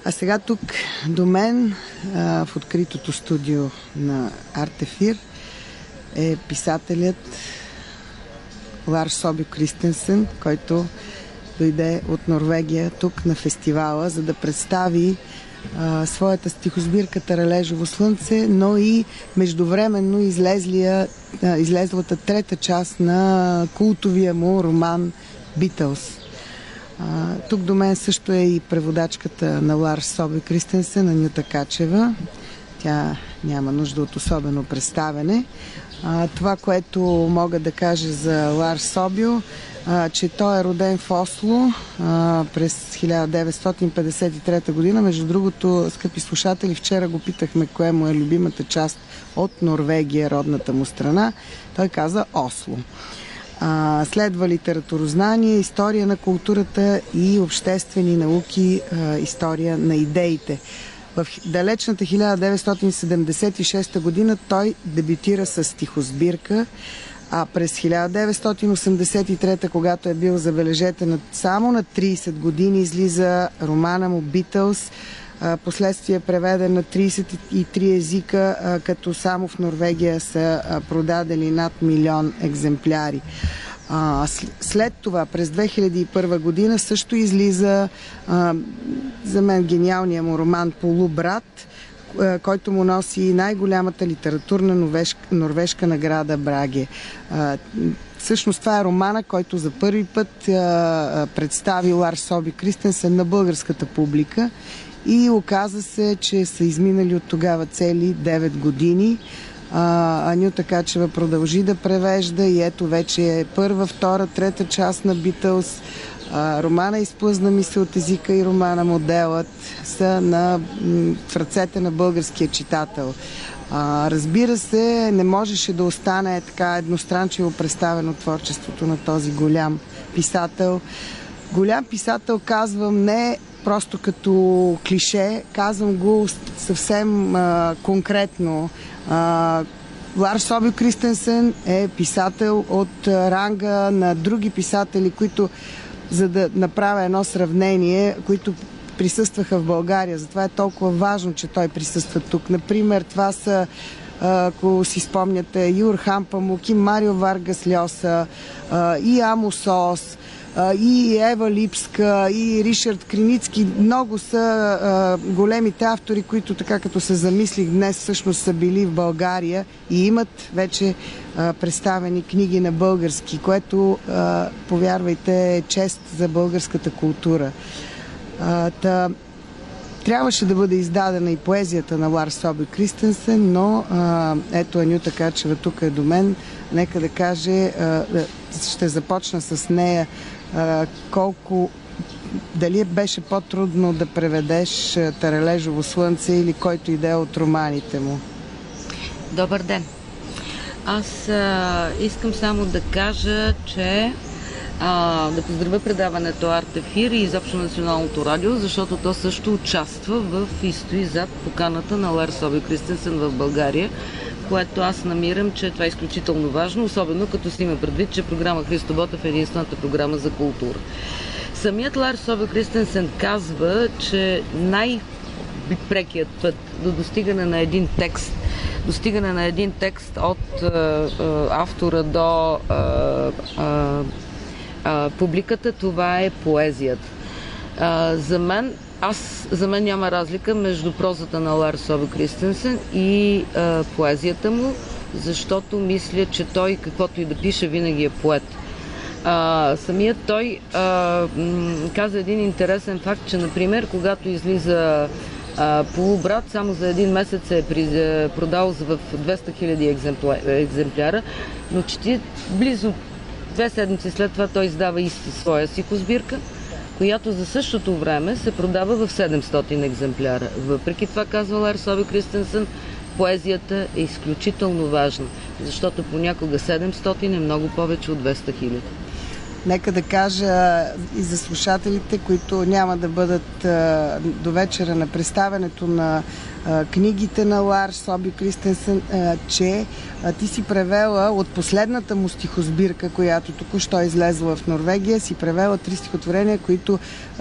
А сега тук до мен, в откритото студио на Артефир, е писателят Ларс Собю Кристенсен, който дойде от Норвегия тук на фестивала, за да представи своята стихосбирка Таралежово слънце, но и междувременно излезлата трета част на култовия му роман Битълс. Тук до мен също е и преводачката на Ларс Собю Кристенсен, Анюта Качева. Тя няма нужда от особено представяне. Това, което мога да кажа за Ларс Собю, че той е роден в Осло през 1953 година. Между другото, скъпи слушатели, вчера го питахме кое му е любимата част от Норвегия, родната му страна. Той каза Осло. Следва литературознание, история на културата и обществени науки, история на идеите. В далечната 1976 година той дебютира с стихосбирка, а през 1983, когато е бил, забележете, само на 30 години, излиза романа му Битълс, последствие е преведен на 33 езика, като само в Норвегия са продадени над 1 милион екземпляри. След това, през 2001 година, също излиза за мен гениалният му роман Полубрат, който му носи най-голямата литературна норвежка награда Браге. Всъщност това е романа, който за първи път представи Ларс Собю Кристенсен на българската публика и оказа се, че са изминали от тогава цели 9 години. Анюта Качева продължи да превежда и ето вече е първа, втора, трета част на Битълс. Романа Изплъзна ми се от езика и романа Моделът са в ръцете на българския читател. Разбира се, не можеше да остане така едностранчиво представено творчеството на този голям писател. Голям писател казвам не просто като клише, казвам го съвсем конкретно. Ларс Собю Кристенсен е писател от ранга на други писатели, които, за да направя едно сравнение, които присъстваха в България. Затова е толкова важно, че той присъства тук. Например, това са, ако си спомняте, Юрхан Памук и Марио Варгас Льоса, и Амос Ос, и Ева Липска, и Ришард Криницки. Много са големите автори, които така като се замислих днес, всъщност са били в България и имат вече представени книги на български, което, повярвайте, е чест за българската култура. Трябваше да бъде издадена и поезията на Ларс Собю Кристенсен, но ето Анюта Качева тук е до мен. Нека да каже, ще започна с нея, дали беше по-трудно да преведеш Таралежово слънце или който и да е от романите му? Добър ден! Аз искам само да кажа, че да поздравя предаването Артефир и изобщо Националното радио, защото то също участва в и стои зад поканата на Ларс Собю Кристенсен в България, което аз намирам, че това е изключително важно, особено като си има предвид, че програма Христо Ботев е единствената програма за култура. Самият Ларс Собю Кристенсен казва, че най-прекият път до достигане на един текст от автора до публиката, това е поезията. За мен няма разлика между прозата на Ларс Собю Кристенсен и поезията му, защото мисля, че той, каквото и да пише, винаги е поет. Самият той каза един интересен факт, че, например, когато излиза Полубрат, само за един месец е продал в 200 000 екземпляра, но близо 2 седмици след това той издава своя стихосбирка, която за същото време се продава в 700 екземпляра. Въпреки това, казва Ларс Собю Кристенсен, поезията е изключително важна, защото понякога 700 е много повече от 200 000. Нека да кажа и за слушателите, които няма да бъдат до вечера на представянето на книгите на Ларс Собю Кристенсен, че ти си превела от последната му стихосбирка, която току-що излезла в Норвегия, си превела 3 стихотворения, които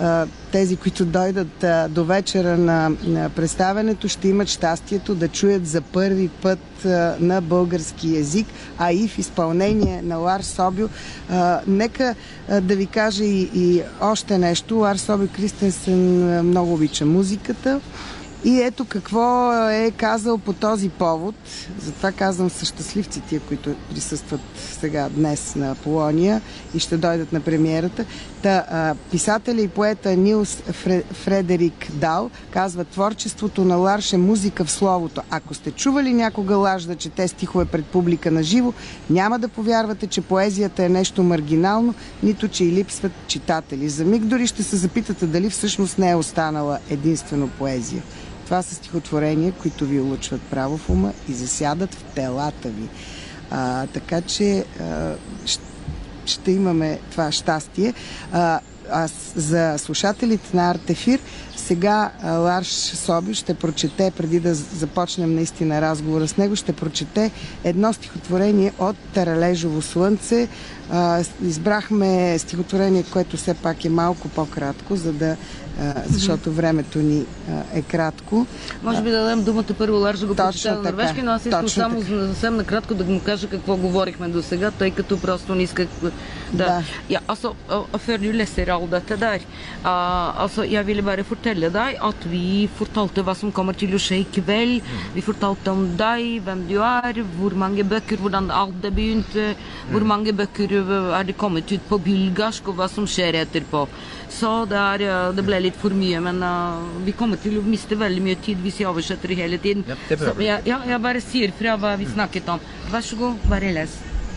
тези, които дойдат до вечера на представянето, ще имат щастието да чуят за първи път на български език, а и в изпълнение на Ларс Собю. Нека да ви кажа и още нещо. Ларс Собю Кристенсен много обича музиката. И ето какво е казал по този повод. Затова казвам, са щастливци тия, които присъстват сега днес на Полония и ще дойдат на премиерата. Писателя и поета Нилс Фредерик Дал казва: творчеството на Ларш е музика в словото. Ако сте чували някога Ларш да чете стихове пред публика на живо, няма да повярвате, че поезията е нещо маргинално, нито че и липсват читатели. За миг дори ще се запитате дали всъщност не е останала единствено поезия. Това са стихотворения, които ви улучват право в ума и засядат в телата ви. Така че ще имаме това щастие. За слушателите на Арт Ефир, сега Ларс Собю ще прочете, преди да започнем наистина разговора с него, ще прочете едно стихотворение от Таралежово слънце. Избрахме стихотворение, което все пак е малко по-кратко, защото времето ни е кратко. Може би да дадем думата първо Ларс да го прочете на норвежки, но аз искам само съвсем накратко да му кажа какво говорихме до сега, тъй като просто не исках да... Ja, altså, før du leser all dette der, jeg ville bare fortelle deg at vi fortalte hva som kommer til å skje i kveld. Vi fortalte om deg, hvem du er, hvor mange bøker, hvordan alt det begynte, hvor mange bøker er det kommet ut på bulgarsk, og hva som skjer etterpå. Så det ble litt for mye, men vi kommer til å miste veldig mye tid hvis jeg oversetter hele tiden. Ja, det prøver vi. Så jeg bare sier fra hva vi snakket om. Vær så god, bare les.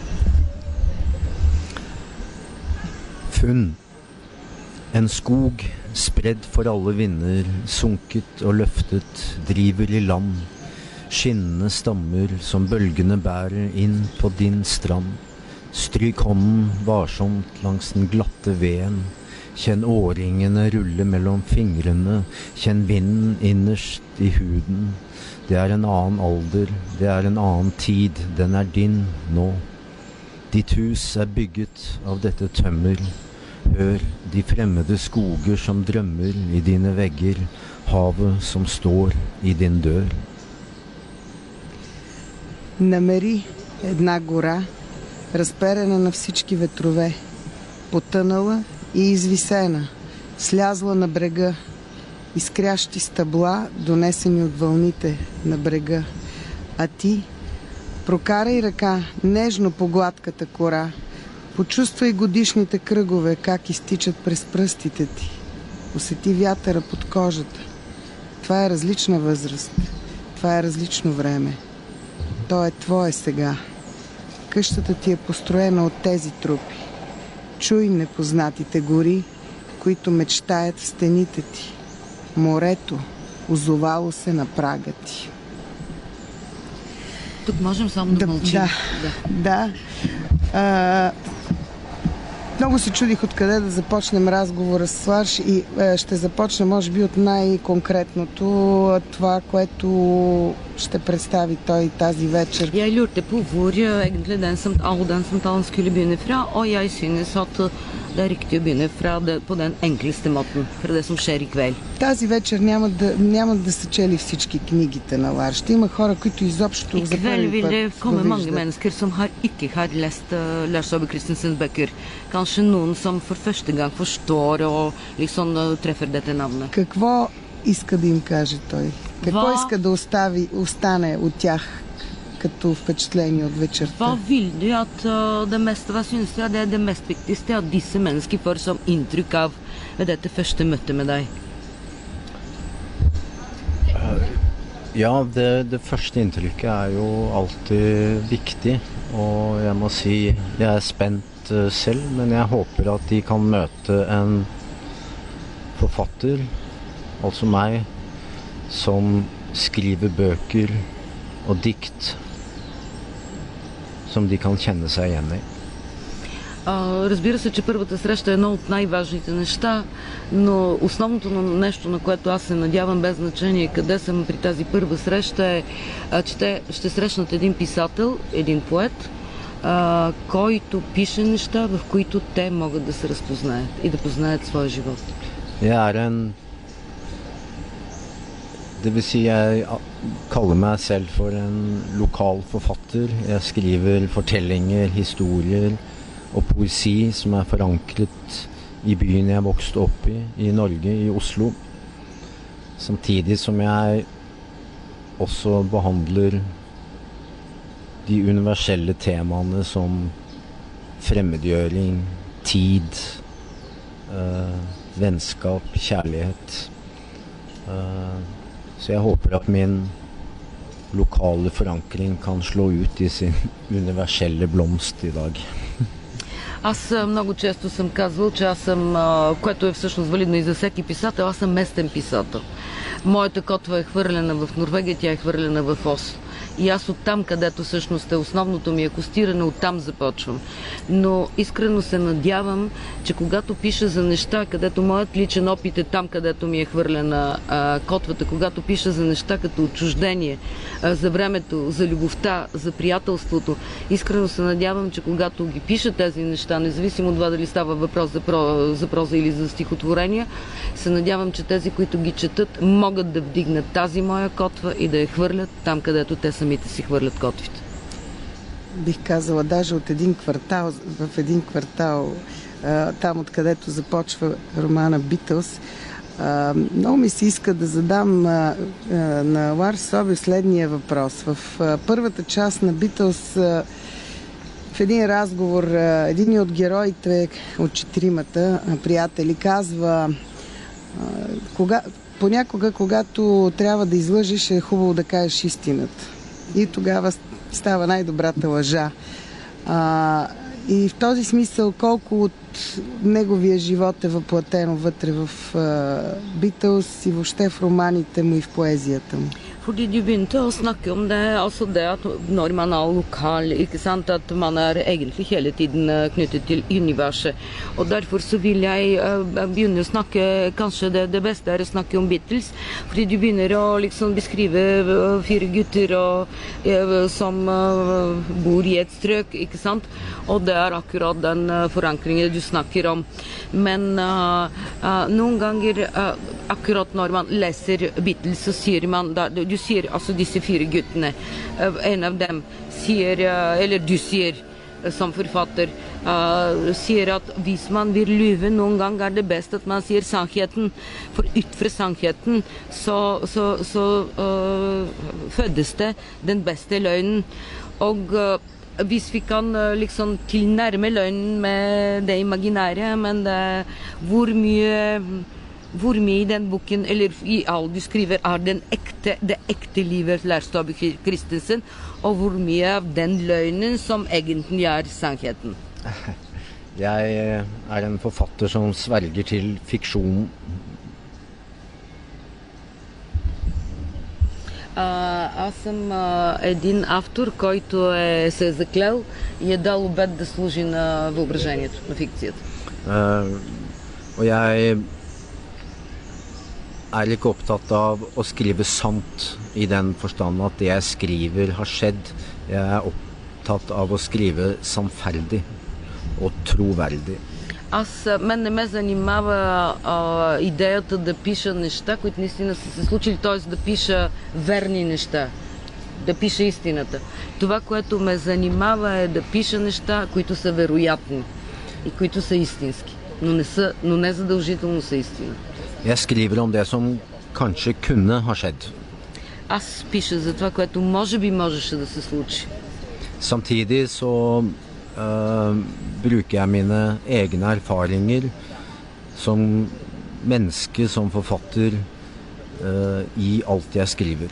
Funn. En skog, spredd for alle vinder, sunket og løftet, driver i land. Skinnende stammer som bølgene bærer inn på din strand. Stryk hånden varsomt langs den glatte veden. Kjenn årringene rulle mellom fingrene. Kjenn vinden innerst i huden. Det er en annen alder, det er en annen tid. Den er din nå. Ditt hus er bygget av dette tømmer. Hør de fremmede skoger som drømmer i dine vegger. Havet som står i din dør. Намери една гора, разперена на всички ветрове, потънала и извисена, слязла на брега, изкрящи стъбла, донесени от вълните на брега. А ти прокарай ръка нежно по гладката кора, почувствай годишните кръгове, как изтичат през пръстите ти. Усети вятъра под кожата. Това е различна възраст. Това е различно време. То е твое сега. Къщата ти е построена от тези трупи. Чуй непознатите гори, които мечтаят в стените ти. Морето, озовало се на прага ти. Тук можем само да мълчим. Да. Много се чудих откъде да започнем разговора с Ларш и ще започна може би от най-конкретното, това, което ще представи той тази вечер. Jeg lurte på hvor egentlig all den samtalen skulle begynne fra, og jeg synes at det er riktig å begynne på den enkleste måten, fra det som skjer i kveld. Тази вечер няма да са чели всички книгите на Ларш. Ще има хора, които изобщо за първи път I kveld vil det komme mange mennesker som ikke har lest Lars Saabye Christensens bøker. Kanskje noen som for første gang forstår og liksom treffer dette navnet. Какво иска да им каже той? Какво иска да остане от тях като впечатление от вечерта? Hva synes du det er det mest viktigste at disse mennesker får som inntrykk av ved dette første møtet med deg? Ja, det første inntrykket er jo alltid viktig, og jeg må si jeg er spent selv, men jeg håper at de kan møte en forfatter, altså meg, som skriver bøker og dikt som de kan kjenne seg igjen i. Разбира се, че първата среща е едно от най-важните неща, но основното нещо, на което аз се надявам, без значение къде съм при тази първа среща, е, че те ще срещнат един писател, един поет, който пише неща, в които те могат да се разпознаят и да познаят своя живот. Det vil si, jeg kaller meg selv for en lokal forfatter. Jeg skriver fortellinger, historier og poesi som er forankret i byen jeg vokste opp i Norge, i Oslo. Samtidig som jeg også behandler de universelle temaene som fremmedgjøring, tid, vennskap, kjærlighet. Så jeg håper at min lokale forankring kan slå ut i sin universelle blomst i dag. Аз много често съм казвал, че аз съм, което е всъщност валидно и за всеки писател, аз съм местен писател. Моята котва е хвърлена в Норвегия, тя е хвърлена в Осло. И аз оттам, където всъщност е основното ми акостиране, оттам започвам. Но искрено се надявам, че когато пиша за неща, където моят личен опит е там, където ми е хвърлена котвата, когато пиша за неща като отчуждение, за времето, за любовта, за приятелството, искрено се надявам, че когато ги пиша тези неща, независимо от това дали става въпрос за проза или за стихотворения, се надявам, че тези, които ги четат, могат да вдигнат тази моя котва и да я хвърлят там, където те самите си хвърлят котвите. Бих казала, даже от един квартал, в един квартал, там откъдето започва романа Битълс, много ми се иска да задам на Ларс Собю следния въпрос. В първата част на Битълс, в един разговор, един от героите от четиримата приятели казва, понякога, когато трябва да излъжеш, е хубаво да кажеш истината. И тогава става най-добрата лъжа. И в този смисъл, колко от неговия живот е въплатено вътре в Битълс и въобще в романите му и в поезията му. Fordi du begynte å snakke om det, altså det at når man er lokal, ikke sant, at man er egentlig hele tiden knyttet til universet. Og derfor så vil jeg begynne å snakke, kanskje det beste er å snakke om Beatles, fordi du begynner å liksom beskrive 4 gutter som bor i et strøk, ikke sant? Og det er akkurat den forankringen du snakker om. Men noen ganger, akkurat når man leser Beatles, så sier man, du sier, altså disse 4 guttene, en av dem sier, eller du sier som forfatter, sier at hvis man vil lyve noen gang, er det best at man sier sannheten, for ut fra sannheten så fødes det den beste løgnen. Og hvis vi kan liksom tilnærme løgnen med det imaginære, men hvor mye i den boken, eller i alt du skriver, er det ekte livet Lars Saabye Christensen, og hvor mye av den løgnen som egentlig er sannheten? Jeg er en forfatter som sverger til fiksjon. Аз съм един автор, който се е заклел и е дал обет да служи на въображението, на фикцията. Og jeg er ikke opptatt av å skrive sant i den forstand at det jeg skriver har skjedd. Jeg er opptatt av å skrive sannferdig og troverdig. Мен не ме занимава идеята да пиша неща, които наистина са се случили, т.е. да пиша верни неща, да пиша истината. Това, което ме занимава, е да пиша неща, които са вероятни и които са истински, но не задължително са истина. Jeg skriver om det som kanskje kunne ha skjedd. Аз пиша за това, което може би можеше да се случи. Samtidig så bruker jeg mine egne erfaringer som menneske, som forfatter, i alt jeg skriver.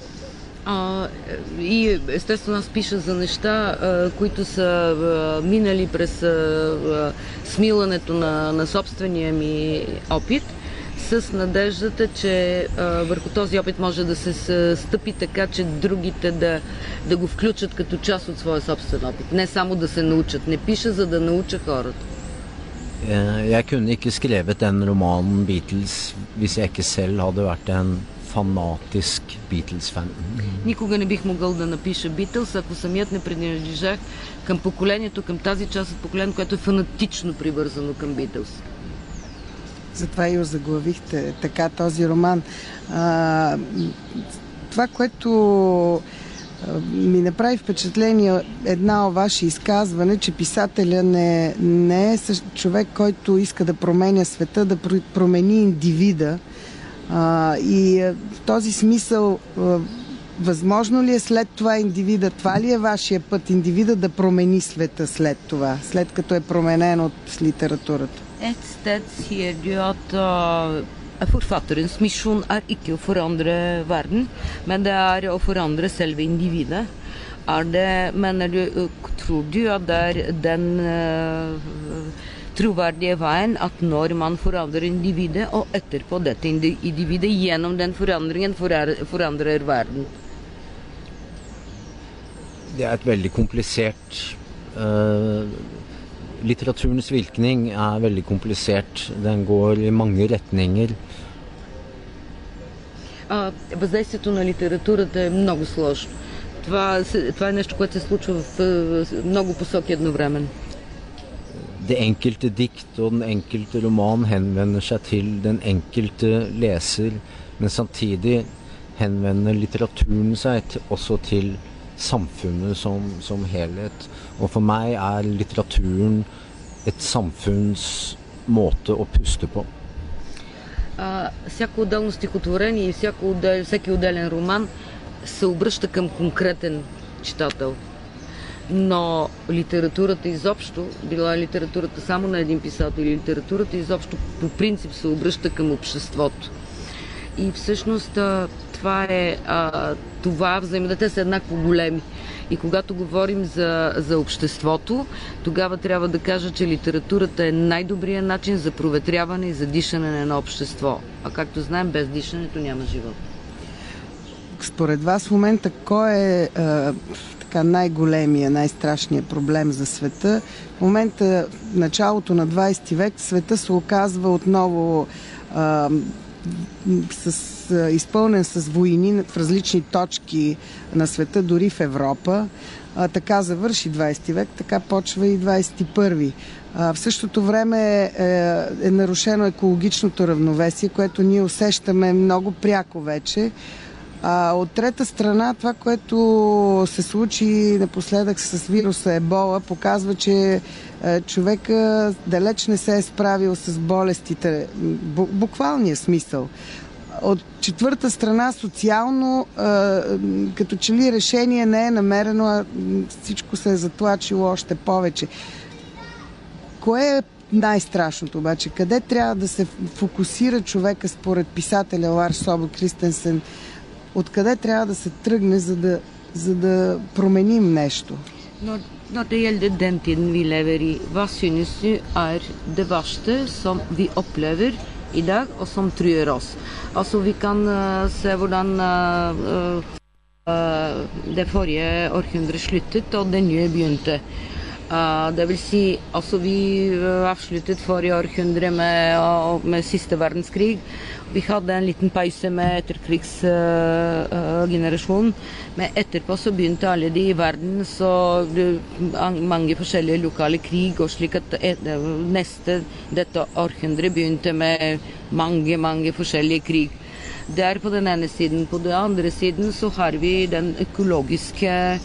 И естествено аз пиша за неща, които са минали през смилането на собствения ми опит, с надеждата, че върху този опит може да се стъпи така, че другите да го включат като част от своя собствен опит. Не само да се научат. Не пиша, за да науча хората. Jeg kunne ikke skrevet den romanen Beatles hvis jeg ikke selv hadde vært en fanatisk Beatles-fan. Никога не бих могъл да напиша Beatles, ако самият не принадлежах към поколението, към тази част от поколението, което е фанатично привързано към Beatles. затова и озаглавихте така този роман. Това, което ми направи впечатление едно ваше изказване, че писателя не е човек, който иска да променя света, да промени индивида. И в този смисъл, възможно ли е след това индивида, това ли е вашия път, индивида да промени света след това, след като е променен от литературата? Et sted sier du at forfatterens misjon ikke å forandre verden, men det å forandre selve individet. Tror du at det den troverdige veien at når man forandrer individet, og etterpå dette individet gjennom den forandringen forandrer verden? Det et veldig komplisert litteraturens virkning veldig komplisert. Den går i mange retninger. Въздействието на литературата е много сложно. Това е нещо, което се случва в много посоки едновременно. Det enkelte dikt og den enkelte roman henvender seg til den enkelte leser, men samtidig henvender litteraturen seg også til samfunnet som helhet. Og for meg litteraturen et samfunns måte å puste på. Всяко отделно стихотворение и всеки отделен роман се обръща към конкретен читател. Но литературата изобщо, била литературата само на един писател или литературата изобщо по принцип се обръща към обществото. И всъщност това взаимодействие са еднакво големи. И когато говорим за обществото, тогава трябва да кажа, че литературата е най-добрият начин за проветряване и за дишане на едно общество. А както знаем, без дишането няма живот. Според вас в момента кой е най-големия, най-страшният проблем за света? В момента, в началото на 20 век, света се оказва отново изпълнен с войни в различни точки на света, дори в Европа. Така завърши 20 век, така почва и 21. В същото време е нарушено екологичното равновесие, което ние усещаме много пряко вече. От трета страна, това, което се случи напоследък с вируса Ебола, показва, че човека далеч не се е справил с болестите, буквалния смисъл. От четвърта страна, социално, като че ли решение не е намерено, а всичко се е затлачило още повече. Кое е най-страшното обаче? Къде трябва да се фокусира човека според писателя Ларс Собо Кристенсен? Откъде трябва да се тръгне, за да променим нещо? Når det gjelder den tiden vi lever i, hva synes du det verste som vi opplever i dag, og som truer oss? Altså, vi kan se hvordan det forrige århundre sluttet, og det nye begynte. Det vil si, altså vi avsluttet forrige århundre med siste verdenskrig. Vi hadde en liten pause med etterkrigsgenerasjonen, men etterpå så begynte alle de i verden så mange forskjellige lokale krig, og slik at dette århundre begynte med mange forskjellige krig. Det er på den ene siden. På den andre siden så har vi den økologiske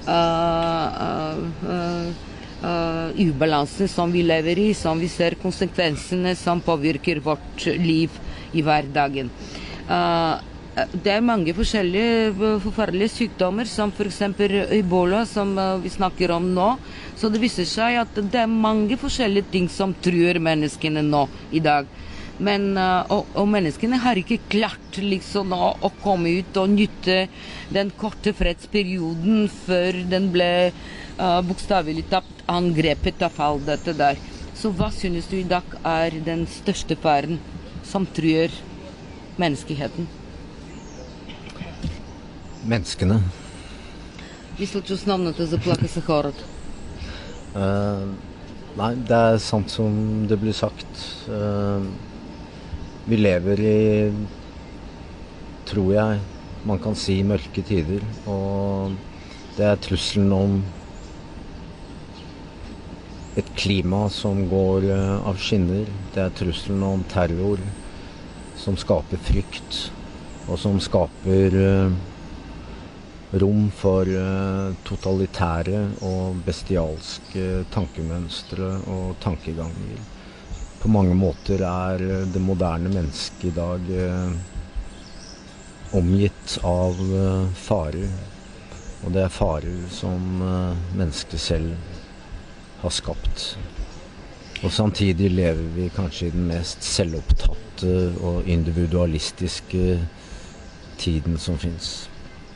ubalansen som vi lever i, som vi ser konsekvensene som påvirker vårt liv i hverdagen. Det er mange forskjellige forferdelige sykdommer, som for eksempel Ebola, som vi snakker om nå. Så det viser seg at det er mange forskjellige ting som truer menneskene nå i dag. Men, og menneskene har ikke klart liksom å komme ut og nytte den korte fredsperioden før den ble bokstavelig talt angrepet av alt dette der. Så hva synes du i dag den største faren som truer menneskeheten? Menneskene. Мисля, че основната заплаха са хората. Nei, det sant som det blir sagt. Vi lever i, tror jeg, man kan si mørke tider, og det trusselen om et klima som går av skinner. Det trusselen om terror som skaper frykt, og som skaper rom for totalitære og bestialske tankemønstre og tankeganger. På mange måter det moderne mennesket I dag omgitt av farer, og det farer som mennesket selv har skapt. Og samtidig lever vi kanskje I den mest selvopptatte og individualistiske tiden som finnes.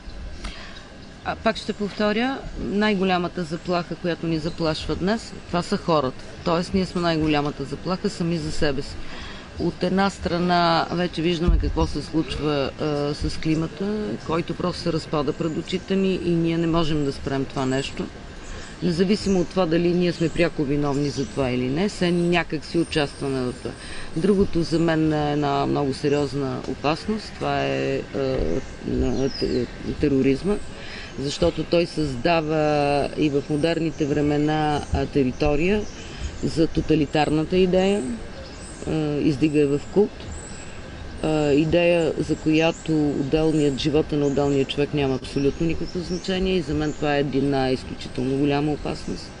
Пак ще повторя, най-голямата заплаха, която ни заплашва днес, това са хората. Тоест, ние сме най-голямата заплаха сами за себе си. От една страна вече виждаме какво се случва с климата, който просто се разпада пред очите ни и ние не можем да спрем това нещо. Независимо от това дали ние сме пряко виновни за това или не, се някак си участваме в това. Другото за мен е една много сериозна опасност, това е тероризма, защото той създава и в модерните времена територия за тоталитарната идея, издига в култ, идея, за която живота на отделния човек няма абсолютно никакво значение и за мен това е една изключително голяма опасност.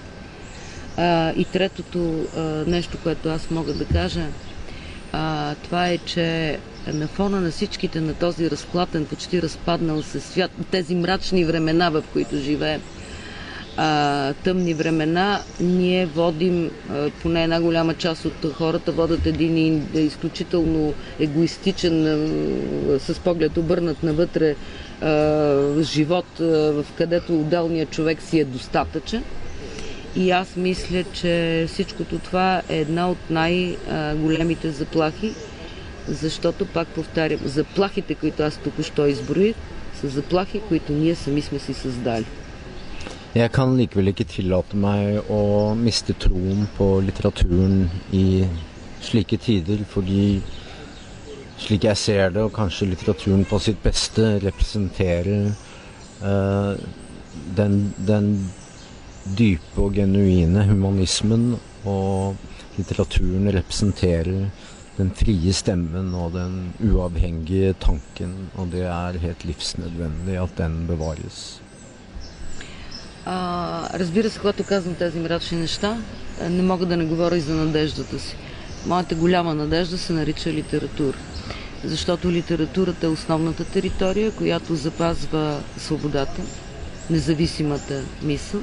И третото нещо, което аз мога да кажа, това е, че на фона на всичките на този разклатен, почти разпаднал се свят, тези мрачни времена, в които живеем, тъмни времена, ние водим, поне една голяма част от хората водят един изключително егоистичен, с поглед обърнат навътре живот, в където отделният човек си е достатъчен. И аз мисля, че всичкото това е една от най-големите заплахи, защото, пак повтарям, заплахите, които аз току-що изброих, са заплахи, които ние сами сме си създали. Jeg kan likevel ikke tillate meg å miste troen på litteraturen I slike tider, fordi slik jeg ser det, og kanskje litteraturen på sitt beste, representerer den dype og genuine humanismen, og litteraturen representerer den frie stemmen og den uavhengige tanken, og det helt livsnødvendig at den bevares. Разбира се, когато казвам тези мрачни неща, не мога да не говоря и за надеждата си. Моята голяма надежда се нарича литература. Защото литературата е основната територия, която запазва свободата, независимата мисъл,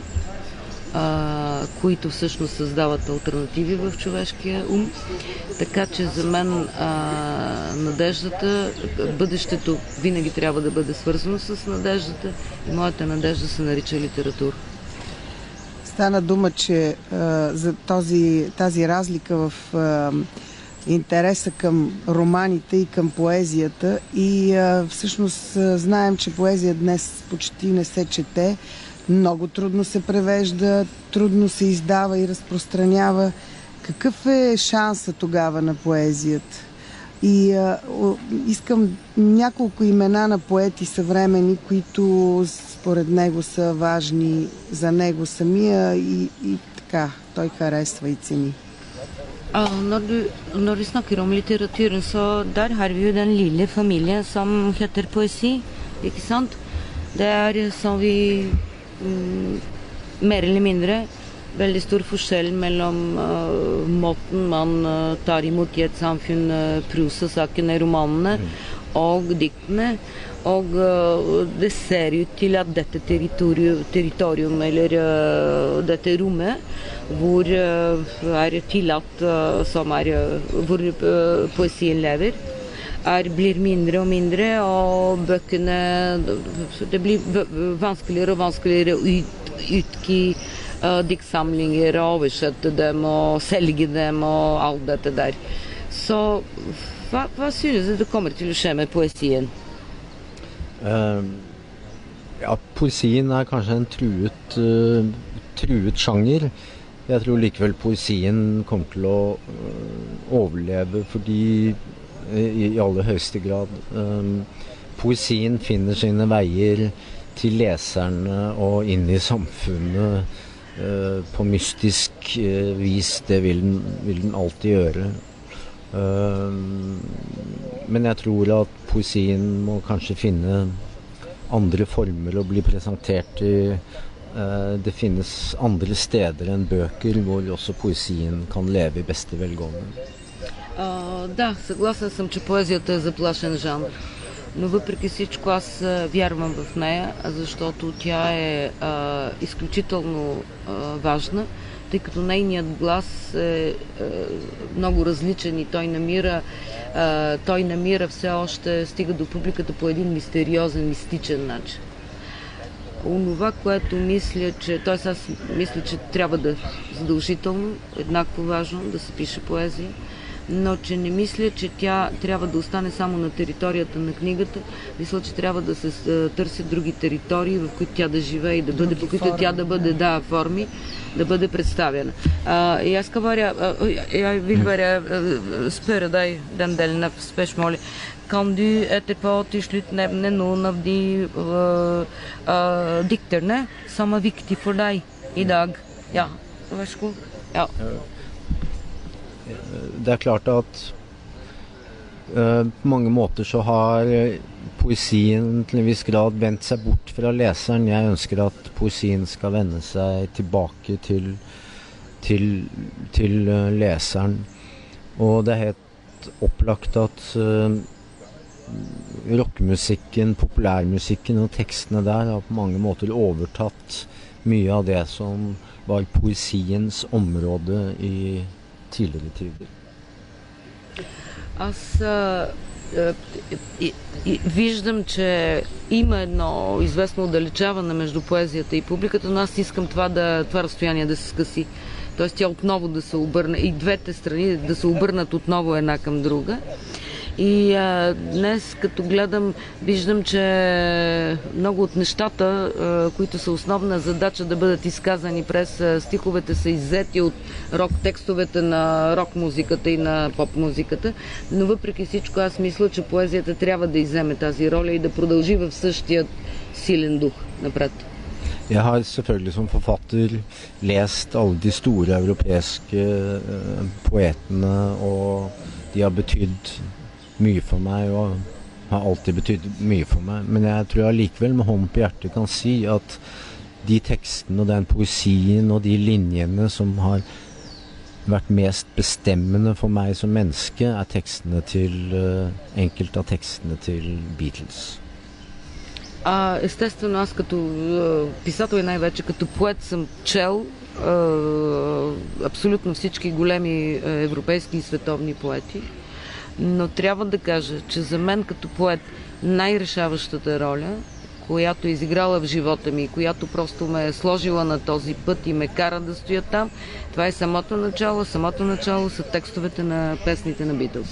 които всъщност създават алтернативи в човешкия ум. Така че за мен надеждата, бъдещето винаги трябва да бъде свързано с надеждата и моята надежда се нарича литература. Стана дума, че за тази разлика в интереса към романите и към поезията и всъщност знаем, че поезия днес почти не се чете, много трудно се превежда, трудно се издава и разпространява. Какъв е шанса тогава на поезията? И искам няколко имена на поети съвремени, които според него са важни за него самия и така, той харесва и цени. Når vi snakker om litteraturen, så der har vi jo den lille familien som heter poesi, ikke sant? Det som vi mer eller mindre veldig stor forskjell mellom måten man tar imot I et samfunn prosasakene, romanene og diktene, og det ser ut til at dette territorium eller dette rommet hvor tillatt hvor poesien lever blir mindre og mindre, og bøkene det blir vanskeligere og vanskeligere å utgi diktsamlinger og oversette dem og selge dem og alt dette der. Så hva synes du det kommer til å skje med poesien? Poesien kanskje en truet sjanger. Jeg tror likevel poesien kommer til å overleve fordi I aller høyeste grad poesien finner sine veier til leserne og inn I samfunnet på mystisk vis. Det vil den alltid gjøre. Men jeg tror at poesien må kanskje finne andre former å bli presentert i. Det finnes andre steder enn bøker hvor også poesien kan leve i beste velgående. Да, съгласен съм, че поезията е заплашен жанр. Но въпреки всичко аз вярвам в нея, защото тя е изключително важна, тъй като нейният глас е много различен и той намира все още, стига до публиката по един мистериозен, мистичен начин. Онова, което мисля, аз мисля, че трябва да задължително, еднакво важно да се пише поезия, но че не мисля, че тя трябва да остане само на територията на книгата. Мисля, че трябва да се търсят други територии, в които тя да живее и да бъде, по които тя да бъде, форми, да бъде представена. И аз jeg vil bare spørre deg den delen av spørsmålet. Kan du etterpå til slutt nevne noen av de dikterne som er viktige for deg i dag? Ja, vær så god. Ja. Det er klart at på mange måter så har poesien til en viss grad vendt seg bort fra leseren. Jeg ønsker at poesien skal vende seg tilbake til leseren. Og det er helt opplagt at rockemusikken, populærmusikken og tekstene der har på mange måter overtatt mye av det som var poesiens område i tidligere tider. Аз виждам, че има едно известно отдалечаване между поезията и публиката, но аз искам това разстояние да се скъси. Тоест тя отново да се обърне, и двете страни да се обърнат отново една към друга. И днес, като гледам, виждам, че много от нещата, които са основна задача да бъдат изказани през стиховете, са иззети от рок-текстовете на рок-музиката и на поп-музиката. Но въпреки всичко аз мисля, че поезията трябва да изземе тази роля и да продължи в същия силен дух напред. Jeg har selvfølgelig som forfatter lest alle de store europeiske poetene, og de har betydd mye for meg og har alltid betydd mye for meg. Men jeg tror jeg likevel med hånden på hjertet kan si at de tekstene og den poesien og de linjene som har vært mest bestemmende for meg som menneske, er tekstene enkelte av tekstene til Beatles. Естествено, аз като писател и най-вече като поет съм чел абсолютно всички големи европейски и световни поети, но трябва да кажа, че за мен като поет най-решаващата роля, която е изиграла в живота ми, която просто ме е сложила на този път и ме кара да стоя там, това е самото начало. Самото начало са текстовете на песните на Beatles.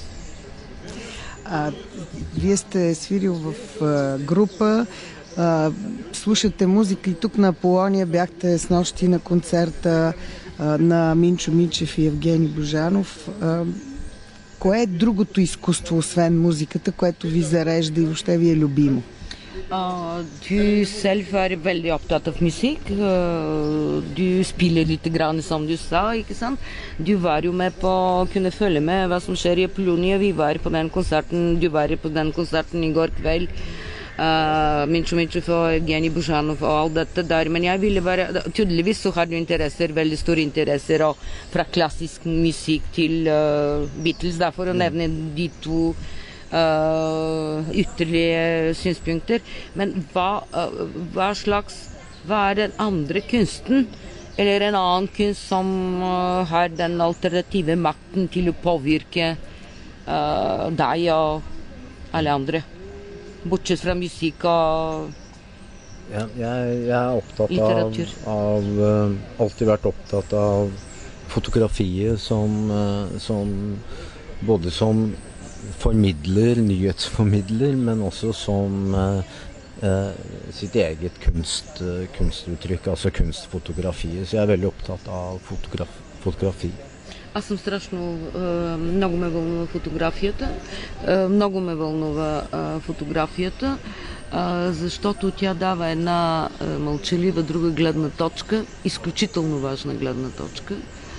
Вие сте свирил в група, слушате музика и тук на Аполония бяхте снощи на концерта на Минчо Минчев и Евгений Божанов. Кое е другото изкуство, освен музиката, което ви зарежда и въобще ви е любимо? Du selv er veldig opptatt av musikk. Du spiller litt grann, som du sa, ikke sant? Du var jo med på å kunne følge med hva som skjer i Apollonia. Vi var på den konserten, du var på den konserten i går kveld. Mincho Minchov og Evgenij Bozjanov og alt dette der. Men jeg ville bare, tydeligvis så har du interesser, veldig store interesser, og fra klassisk musikk til Beatles, da, for å nevne de to ytterligere synspunkter. Men hva er den andre kunsten, eller en annen kunst som har den alternative makten til å påvirke deg og alle andre? Bortsett fra musikk og jeg er opptatt litteratur. Alltid vært opptatt av fotografiet både som formidler, nyhetsformidler, men også som sitt eget kunstuttrykk, altså kunstfotografiet. Så jeg er veldig opptatt av fotografi. Аз съм страшно, много ме вълнува фотографията. защото тя дава една мълчалива друга гледна точка, изключително важна гледна точка,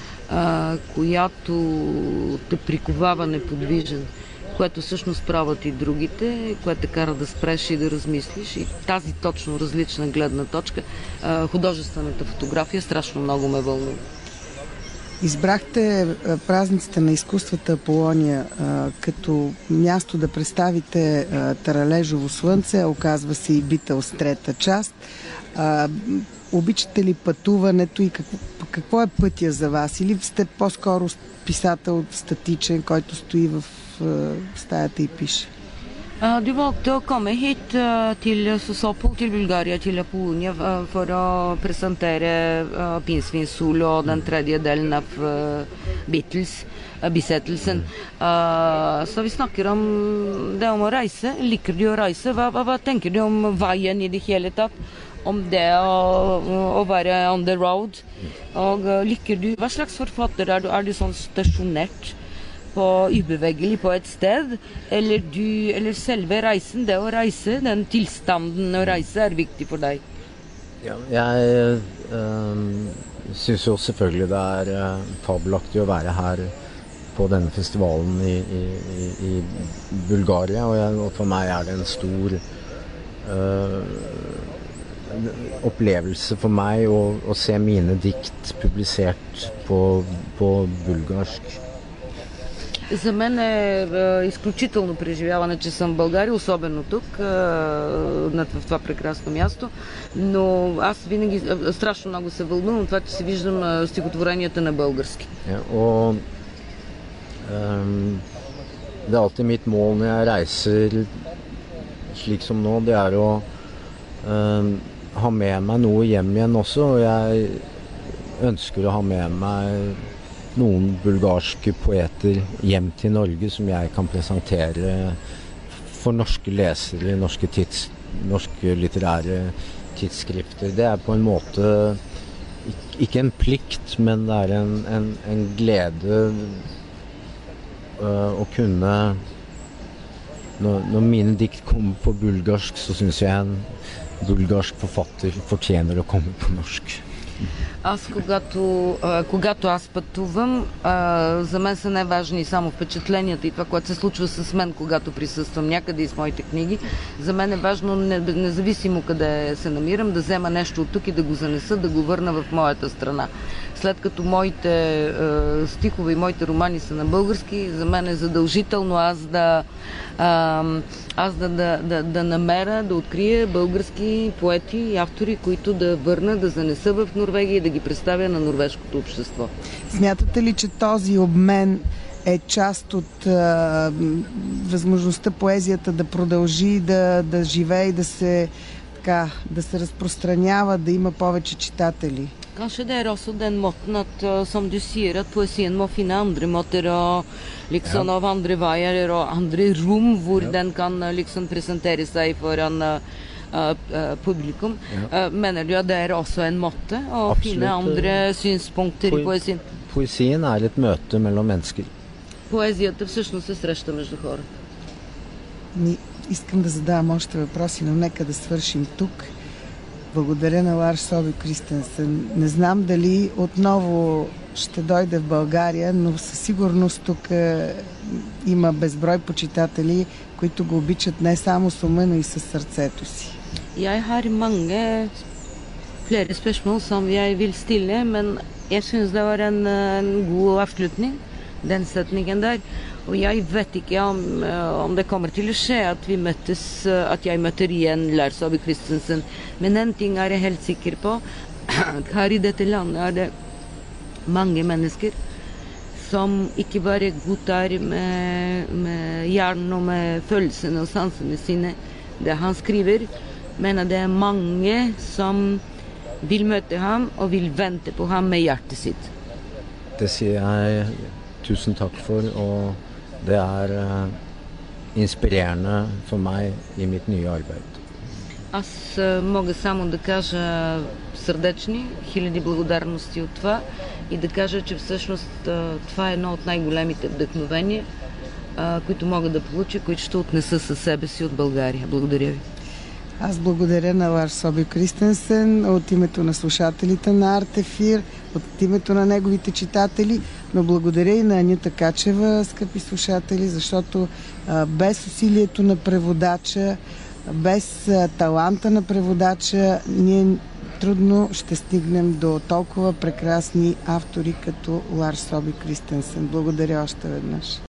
която те приковава неподвижен, което всъщност правят и другите, което те кара да спреш и да размислиш. И тази точно различна гледна точка, художествената фотография, страшно много ме вълнува. Избрахте празниците на изкуствата Аполония като място да представите Таралежово слънце, оказва се и Битълс трета част. Обичате ли пътуването и какво е пътя за вас? Или сте по-скоро писател статичен, който стои в стаята и пише? Du valgte å komme hit til Sosopol, til Bulgaria, til Apollonia, for å presentere Pinnsvinsol og den tredje delen av bisettelsen. Så vi snakker om det om å reise. Liker du å reise? Hva tenker du om veien i det hele tatt? Om det å være on the road? Og liker du, hva slags forfatter er du? Er du sånn stasjonert? På ubevegelig på et sted, eller selve reisen, det å reise, den tilstanden å reise er viktig for deg? Ja, jeg synes jo selvfølgelig det er fabelaktig å være her på denne festivalen i Bulgaria, og for meg er det en stor opplevelse for meg å se mine dikt publisert på bulgarsk. За мен е изключително преживяване, че съм в България, особено тук, в това прекрасно място, но аз винаги страшно много се вълнувам от това, че се виждам стихотворенията на български. Og det er alltid mitt mål når jeg reiser slik som nå, det er å ha med meg noe hjem igjen også, og jeg ønsker å ha med meg noen bulgarske poeter hjem til Norge som jeg kan presentere for norske lesere, norske litterære tidsskrifter. Det er på en måte ikke en plikt, men det er en glede å kunne når mine dikt kommer på bulgarsk, så synes jeg en bulgarsk forfatter fortjener å komme på norsk. Аз, когато аз пътувам, за мен са най-важни само впечатленията и това, което се случва с мен, когато присъствам някъде и с моите книги. За мен е важно, независимо къде се намирам, да взема нещо от тук и да го занеса, да го върна в моята страна. След като моите стихове и моите романи са на български, за мен е задължително аз да намеря, да открия български поети и автори, които да върна, да занеса в Норвегия и да ги представя на норвежкото общество. Смятате ли, че този обмен е част от възможността поезията да продължи да живее и да се разпространява, да има повече читатели? Kanskje det er også den måten at, som du sier, at poesien må finne andre måter og liksom av andre veier og andre rom hvor den kan liksom presentere seg foran publikum. Mener du at det er også en måte å finne andre synspunkter i poesien? Poesien er et møte mellom mennesker. Поезията всъщност се среща между хора. Искам да задавам още въпроси, но нека да свършим тук. Благодаря на Ларс Соби Кристенсен. Не знам дали отново ще дойде в България, но със сигурност тук има безброй почитатели, които го обичат не само с ума, но и със сърцето си. Jeg har flere spørsmål som jeg vil stille, men jeg synes det var en god avslutning, den setningen der. Og jeg vet ikke om det kommer til å skje at jeg møter igjen Lars Saabye Christensen. Men en ting er jeg helt sikker på. Her i dette landet er det mange mennesker som ikke bare godtar med hjernen og med følelsene og sansene sine det han skriver, men det er mange som vil møte ham og vil vente på ham med hjertet sitt. Det sier jeg tusen takk for, og det er inspirerende for meg i mitt nye arbeid. Аз мога само да кажа сърдечни, хиляди благодарности от това и да кажа, че всъщност това е едно от най-големите вдъхновения, които мога да получа, които ще отнеса със себе си от България. Благодаря ви. Аз благодаря на Ларс Соби Кристенсен от името на слушателите на Артефир, от името на неговите читатели, но благодаря и на Анита Качева, скъпи слушатели, защото без усилието на преводача, без таланта на преводача, ние трудно ще стигнем до толкова прекрасни автори като Ларс Соби Кристенсен. Благодаря още веднъж.